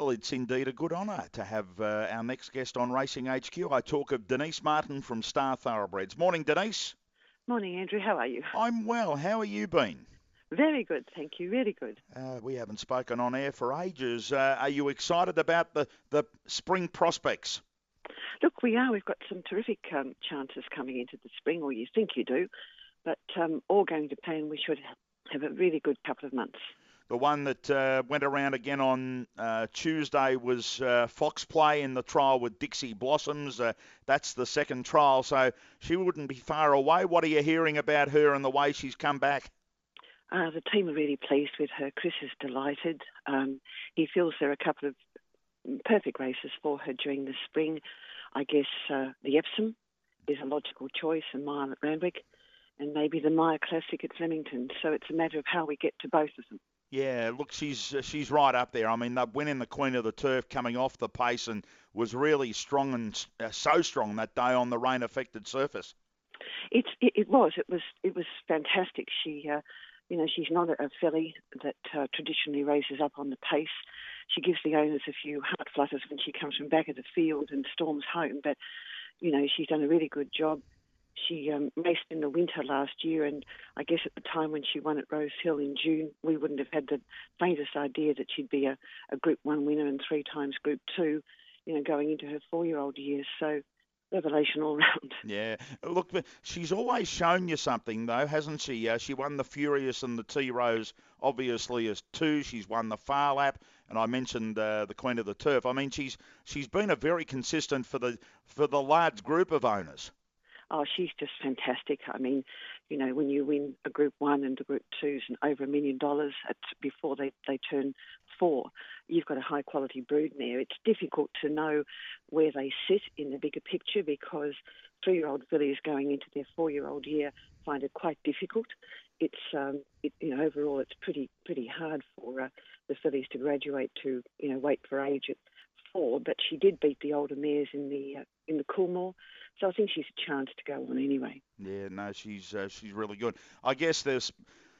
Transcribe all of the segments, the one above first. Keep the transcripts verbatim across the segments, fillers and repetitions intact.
Well, it's indeed a good honour to have uh, our next guest on Racing H Q. I talk of Denise Martin from Star Thoroughbreds. Morning, Denise. Morning, Andrew. How are you? I'm well. How are you been? Very good, thank you. Really good. Uh, we haven't spoken on air for ages. Uh, are you excited about the, the spring prospects? Look, we are. We've got some terrific um, chances coming into the spring, or you think you do, but um, all going to plan, we should have a really good couple of months. The one that uh, went around again on uh, Tuesday was uh, Fox Play in the trial with Dixie Blossoms. Uh, that's the second trial, so she wouldn't be far away. What are you hearing about her and the way she's come back? Uh, the team are really pleased with her. Chris is delighted. Um, he feels there are a couple of perfect races for her during the spring. I guess uh, the Epsom is a logical choice, and Mile at Randwick, and maybe the Maya Classic at Flemington. So it's a matter of how we get to both of them. Yeah, look, she's uh, she's right up there. I mean, they winning the Queen of the Turf coming off the pace and was really strong and uh, so strong that day on the rain-affected surface. It's it, it was it was it was fantastic. She, uh, you know, she's not a, a filly that uh, traditionally races up on the pace. She gives the owners a few heart flutters when she comes from back of the field and storms home. But you know, she's done a really good job. She um, raced in the winter last year, and I guess at the time when she won at Rose Hill in June, we wouldn't have had the faintest idea that she'd be a, a Group One winner and three times Group Two, you know, going into her four-year-old years. So revelation all round. Yeah, look, she's always shown you something, though, hasn't she? Uh, she won the Furious and the Tea Rose, obviously, as two. She's won the Far Lap, and I mentioned uh, the Queen of the Turf. I mean, she's she's been a very consistent for the for the large group of owners. Oh, she's just fantastic. I mean, you know, when you win a Group One and a Group Twos and over a million dollars at, before they, they turn four, you've got a high quality brood there. It's difficult to know where they sit in the bigger picture because three-year-old fillies going into their four-year-old year find it quite difficult. It's, um, it, you know, overall it's pretty pretty hard for uh, the fillies to graduate to, you know, wait for age at four. But she did beat the older mares in the uh, in the Coolmore. So I think she's a chance to go on anyway. Yeah, no, she's uh, she's really good. I guess there's,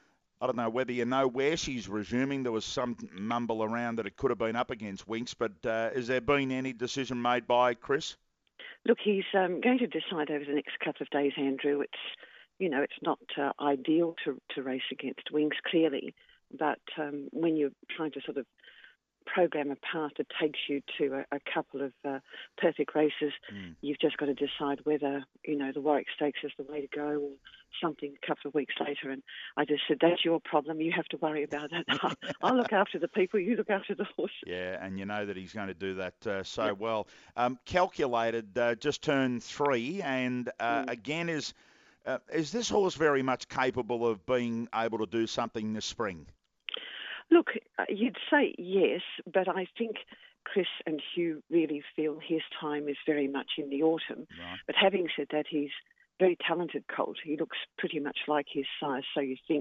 I don't know whether you know where she's resuming. There was some mumble around that it could have been up against Winks, but uh, has there been any decision made by Chris? Look, he's um, going to decide over the next couple of days, Andrew. It's, you know, it's not uh, ideal to, to race against Winks, clearly, but um, when you're trying to sort of program a path that takes you to a, a couple of uh, perfect races, mm. you've just got to decide whether, you know, the Warwick Stakes is the way to go or something a couple of weeks later. And I just said, that's your problem. You have to worry about it. I'll, I'll look after the people. You look after the horse. Yeah, and you know that he's going to do that uh, so yep. well. Um, calculated, uh, just turned three, and uh, mm. again, is uh, is this horse very much capable of being able to do something this spring? Look, you'd say yes, but I think Chris and Hugh really feel his time is very much in the autumn. Right. But having said that, he's a very talented colt. He looks pretty much like his size, so you think.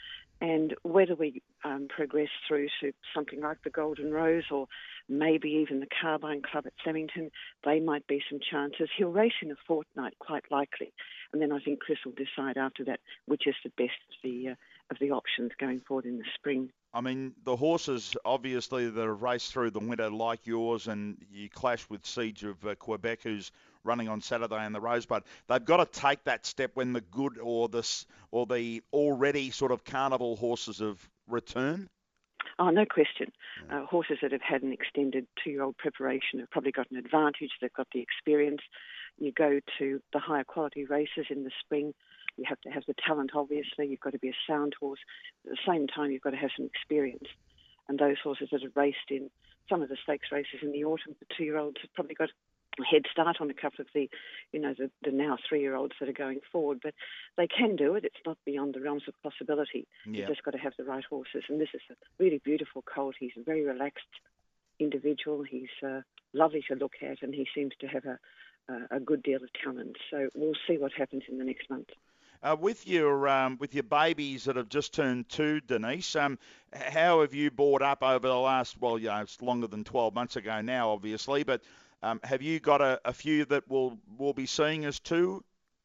And whether we um, progress through to something like the Golden Rose or maybe even the Carbine Club at Flemington, they might be some chances. He'll race in a fortnight, quite likely. And then I think Chris will decide after that which is the best of the, uh, of the options going forward in the spring. I mean, the horses, obviously, that have raced through the winter like yours, and you clash with Siege of uh, Quebec, who's running on Saturday in the Rosebud. They've got to take that step when the good or the, or the already sort of carnival horses have returned. Oh, no question. Yeah. Uh, horses that have had an extended two-year-old preparation have probably got an advantage. They've got the experience. You go to the higher quality races in the spring. You have to have the talent, obviously. You've got to be a sound horse. At the same time, you've got to have some experience. And those horses that have raced in some of the stakes races in the autumn for two-year-olds have probably got a head start on a couple of the, you know, the, the now three-year-olds that are going forward. But they can do it. It's not beyond the realms of possibility. Yeah. You've just got to have the right horses. And this is a really beautiful colt. He's a very relaxed individual. He's uh, lovely to look at, and he seems to have a, a, a good deal of talent. So we'll see what happens in the next month. Uh, with your um, with your babies that have just turned two, Denise, um, how have you brought up over the last, well, yeah, it's longer than twelve months ago now, obviously, but um, have you got a, a few that will will be seeing as two?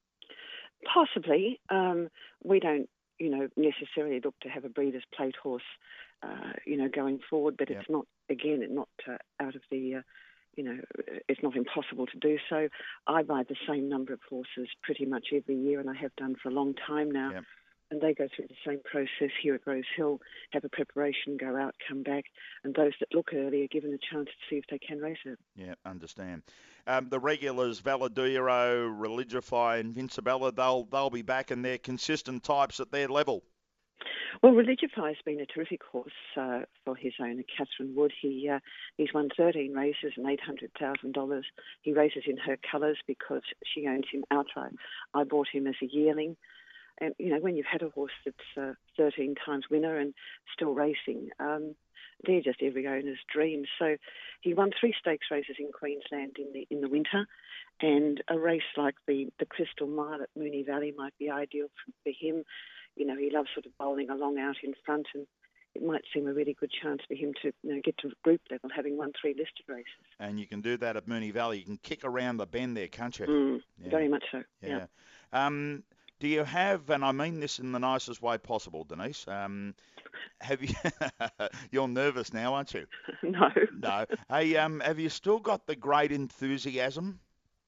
Possibly. Um, we don't, you know, necessarily look to have a Breeders' Plate horse, uh, you know, going forward, but yep. it's not again, not uh, out of the, uh, you know, it's not impossible to do so. I buy the same number of horses pretty much every year, and I have done for a long time now. Yep. And they go through the same process here at Rose Hill, have a preparation, go out, come back, and those that look early are given a chance to see if they can race it. Yeah, understand. Um, the regulars, Valadero, Religify and Vincibella, they'll they'll be back, and they're consistent types at their level. Well, Religify has been a terrific horse uh, for his owner, Catherine Wood. He uh, he's won thirteen races and eight hundred thousand dollars. He races in her colours because she owns him outright. I bought him as a yearling. And, you know, when you've had a horse that's uh, thirteen times winner and still racing, um, they're just every owner's dream. So he won three stakes races in Queensland in the in the winter, and a race like the, the Crystal Mile at Moonee Valley might be ideal for, for him. You know, he loves sort of bowling along out in front, and it might seem a really good chance for him to, you know, get to group level, having won three listed races. And you can do that at Moonee Valley. You can kick around the bend there, can't you? Mm, yeah. Very much so, Yeah. yeah. Um, do you have, and I mean this in the nicest way possible, Denise, um, have you, you're nervous now, aren't you? No. No. Hey, um, have you still got the great enthusiasm?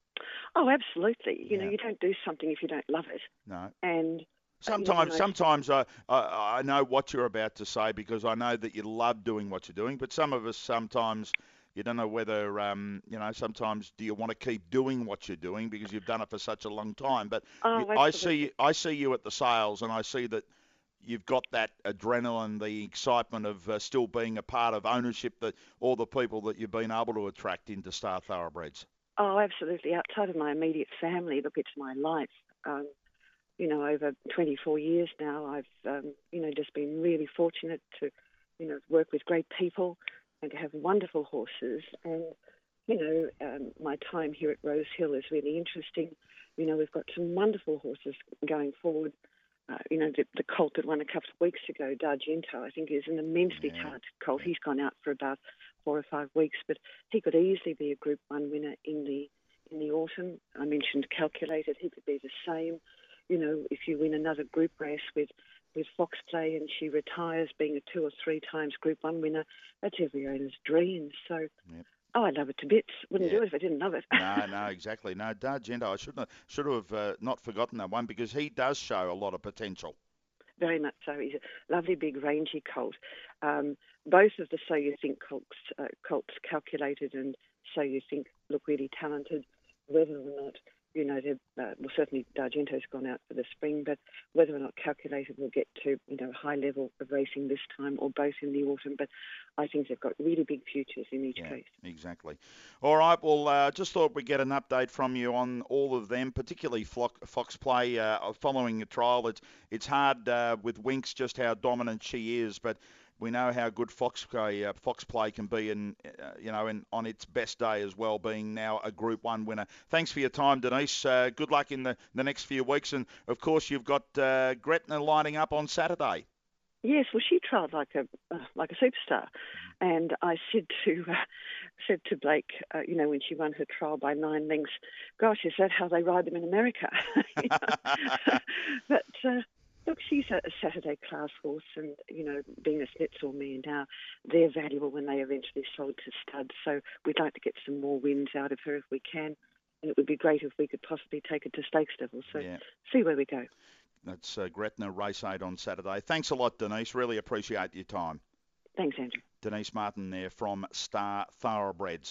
Oh, absolutely. You Yeah. know, you don't do something if you don't love it. No. And Sometimes, you know, sometimes I, I I know what you're about to say because I know that you love doing what you're doing. But some of us sometimes you don't know whether um you know sometimes do you want to keep doing what you're doing because you've done it for such a long time. But oh, you, I see I see you at the sales and I see that you've got that adrenaline, the excitement of uh, still being a part of ownership, that all the people that you've been able to attract into Star Thoroughbreds. Oh, absolutely. Outside of my immediate family, look, it's my life. Um, You know, over twenty-four years now, I've, um, you know, just been really fortunate to, you know, work with great people and to have wonderful horses. And, you know, um, my time here at Rose Hill is really interesting. You know, we've got some wonderful horses going forward. Uh, you know, the, the colt that won a couple of weeks ago, D'Argento, I think is an immensely Yeah. talented colt. He's gone out for about four or five weeks, but he could easily be a Group One winner in the in the autumn. I mentioned Calculated. He could be the same. You know, if you win another group race with, with Fox Play and she retires being a two or three times Group One winner, that's every owner's dream. So, Yep. oh, I love it to bits. Wouldn't Yeah. do it if I didn't love it. No, no, exactly. No, D'Argento, I should have, should have uh, not forgotten that one because he does show a lot of potential. Very much so. He's a lovely, big, rangy colt. Um, both of the So You Think colts, uh, colts, Calculated and So You Think, look really talented. Whether or not, you know, they're, uh, well, certainly D'Argento's gone out for the spring, but whether or not Calculated will get to, you know, a high level of racing this time or both in the autumn. But I think they've got really big futures in each Yeah, case. exactly. All right, well, uh, just thought we'd get an update from you on all of them, particularly Fox Play uh, following a trial. It's, it's hard uh, with Winks just how dominant she is, but we know how good Fox Play, uh, Fox Play can be, in, uh, you know, in, on its best day as well, being now a Group One winner. Thanks for your time, Denise. Uh, good luck in the, the next few weeks, and of course you've got uh, Gretna lining up on Saturday. Yes, well, she trialled like a uh, like a superstar, and I said to uh, said to Blake, uh, you know, when she won her trial by nine lengths, "Gosh, is that how they ride them in America?" But uh, look, she's a, a Saturday class horse, and you know, being a Schnitzel mare now, they're valuable when they eventually sold to studs. So we'd like to get some more wins out of her if we can, and it would be great if we could possibly take her to stakes level. So Yeah. see where we go. That's uh, Gretna Race eight on Saturday. Thanks a lot, Denise. Really appreciate your time. Thanks, Andrew. Denise Martin there from Star Thoroughbreds.